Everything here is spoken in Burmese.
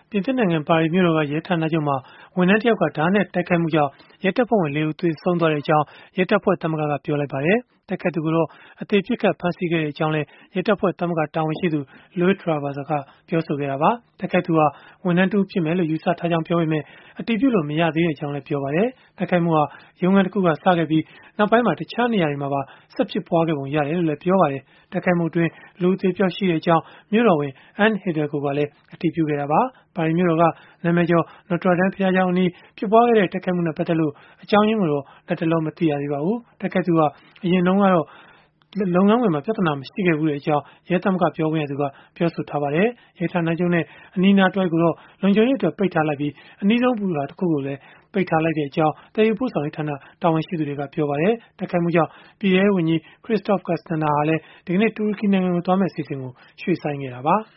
ပြင်သစ်နိုင်ငံပါရီမြို့တော်ကရဲဌာနချုပ်မှာဝန်ထမ်းတယောက်ကဓာတ်နဲ့တိုက်ခိုက်မှုကြောင့်ရဲတပ်ဖွဲ့ဝင် 4 ဦးသေဆုံးသွားကြောင်းရဲတပ်ဖွဲ့သမဂ္ဂကပြောလိုက်ပါတယ်။တိုက်ခိုက်သူကိုတော့အသေးပစ်ခတ်ဖမ်းဆီးခဲ့ကြောင်းလည်းရဲတပ်ဖွဲ့သမဂ္ဂတာဝန်ရှိသူ Louis Traverse ကပြောဆိုခဲ့တာပါ။တိုက်ခိုက်သူဟာဝန်ထမ်းတဦးဖြစ်မယ်လို့ယူဆထားကြောင်းပြောပေမဲ့အတည်ပြုလို့မရသေးကြောင်းလည်းပြောပါတယ်။တိုက်ခိုက်မှုဟာရုံးခန်းတစ်ခုကစခဲ့ပြီးနောက်ပိုင်းမှာတခြားနေရာတွေမှာပါဆက်ဖြစ်ပွားခဲ့ပုံရတယ်လို့လည်းပြောပါတယ်။တိုက်ခိုက်မှုအတွင်းလူအသေးပြောက်ရှိကြောင်းမြို့တော်ဝန် Anne Hidalgo ကလည်းအတည်ပြုခဲ့တာပါ။ပါရီမြို့တော်ကနာမည်ကျော် Notre Dame ဘုရားကျောင်းအနီးဖြစ်ပွားခဲ့တဲ့တိုက်ခိုက်မှုနဲ့ပတ်သက်လို့အကြောင်းရင်းကိုတော့လက်တလောမသိရသေးပါဘူး။တိုက်ခိုက်သူဟာအရင်တုန်းကတော့လုပ်ငန်းခွင်မှာပြဿနာမရှိခဲ့ဘူးကြောင်းရဲသမဂ္ဂပြောခွင့်ရသူကပြောဆိုထားပါတယ်။ရဲဌာနချုပ်နဲ့အနီးအနားတွဲကိုတော့လုံခြုံရေးအတွက်ပိတ်ထားလိုက်ပြီးအနည်းဆုံးဘူတာတစ်ခုကိုလည်းပိတ်ထားလိုက်ကြောင်းတည်ယူပို့ဆောင်ရေးဌာနတာဝန်ရှိသူတွေကပြောပါတယ်။တိုက်ခိုက်မှုကြောင့်ပြည်ထဲရေးဝန်ကြီး Christophe Castaner ဟာလည်းဒီကနေ့တူရကီနိုင်ငံကိုသွားမယ့်အစီအစဉ်ကိုရွှေ့ဆိုင်းခဲ့တာပါ။